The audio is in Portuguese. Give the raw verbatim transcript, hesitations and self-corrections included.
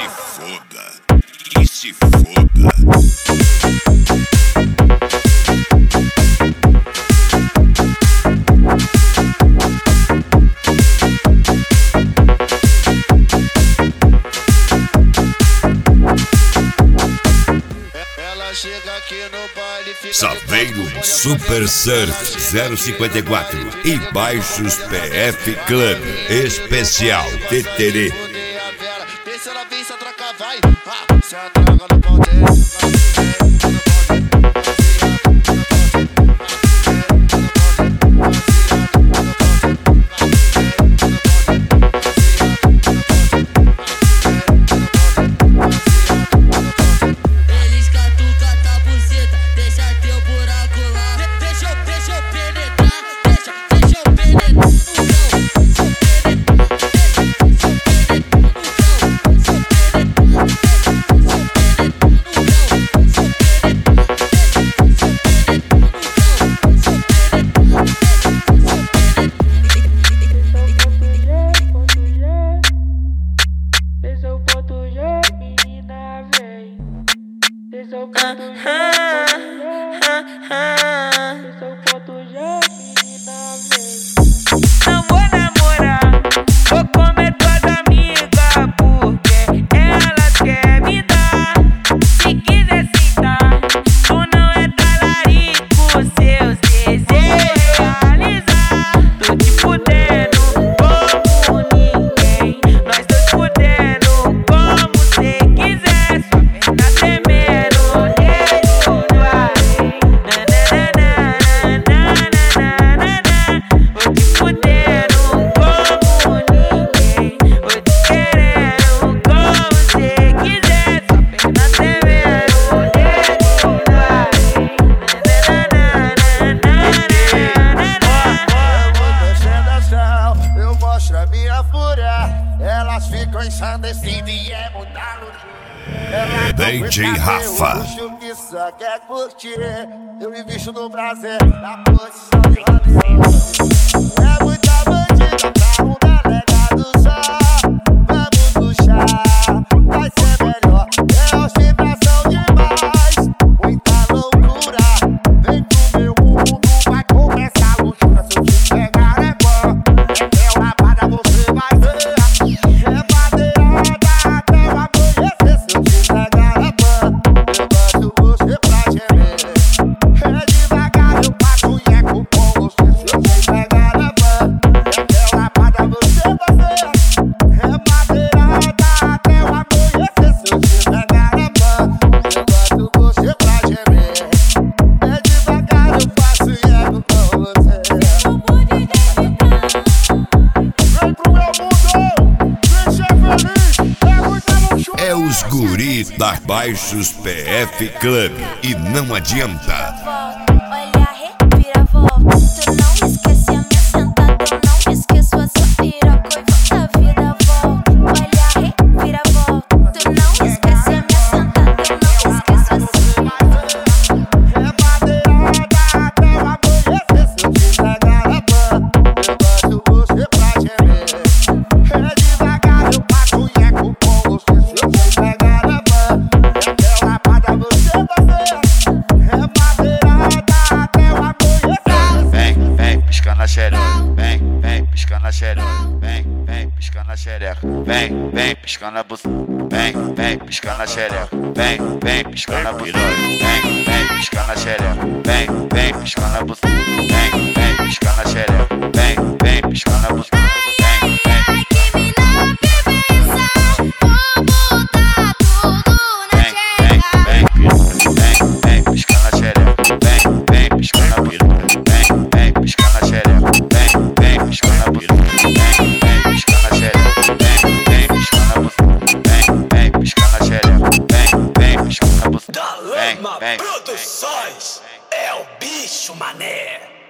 se foda, e se foda. Chega aqui no baile, fica Saveiro Super Surf zero cinquenta e quatro e Baixos P F Club Especial Teterê. Pensa ela vem, se atraca, vai. Ah, se atraca no pau dela. Não vou namorar, vou comer tuas amigas, porque elas querem me dar. Se quiser sentar, tu não é talarico, seus desejos realizar. Tô te fudendo como ninguém, nós dois fudendo como cê quiser. Sua perna tremendo, dedo do além. Vou te fudendo como ninguém, vou te querendo como cê quiser. Sua perna tremendo, dedo do além. Eu mostro a minha fúria. Elas ficam ensandecidas e é mudar no D J Rafa. luxo que só quer curtir. Eu me visto no prazer, na posição de rodeio. É muita bandida pra um delegado só. Vamos puxar, vai ser melhor. É ostentação demais, muita loucura. Vem pro meu mundo, vai começar a loucura. Se eu te pegar é bom, é lapada você vai ver. É madeirada até o amanhecer. Se eu te pegar é bom, eu boto você pra gemer. É devagar, eu passo e é com você. Se eu te pegar é bom, é lapada você vai ver. É madeirada até o amanhecer. Se eu te pegar é bom, eu boto você pra gemer. É devagar, eu passo e é com você. Vem pro meu mundo, vem ser feliz, é muita luxúria. É os guri da Baixos P F Club e não adianta. Olha a reviravolta, tu não esquece a minha sentada, eu não esqueço a sua piroca e volta a vida volta. Olha a reviravolta, tu não esquece a minha sentada, eu não esqueço a sua piroca. É madeirada até o amanhecer. Se eu te pegar é bom, eu boto você pra gemer. É devagar, eu passo e é com você. Se eu te pegar é bom, é lapada você vai ver. É madeirada até o amanhecer. Vem, vem, pisca na xereca. Vem, vem, pisca na xereca. Vem, vem, pisca na xereca. Vem, vem, pisca na buceta. Vem, vem, pisca na xereca. Vem, vem, pisca na buceta. Vem, vem, pisca na xereca. Vem, vem, pisca na buceta. Vem, vem, pisca na xereca. Vem, vem, pisca na buceta. Vem, vem. Ai que mina perfeição, como tá tudo na xereca. Vem, vem, pisca na xereca. Vem, vem, pisca na buceta. Vem, vem, pisca na xereca. Vem, vem, pisca na buceta. Vem, vem, pisca na xereca. Vem, vem, pisca na buceta. Vem, vem, pisca na xereca. Vem, vem, pisca na buceta. Da Vem, Lama vem, Produções, é o bicho mané.